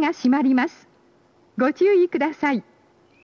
が閉まります。ご注意ください。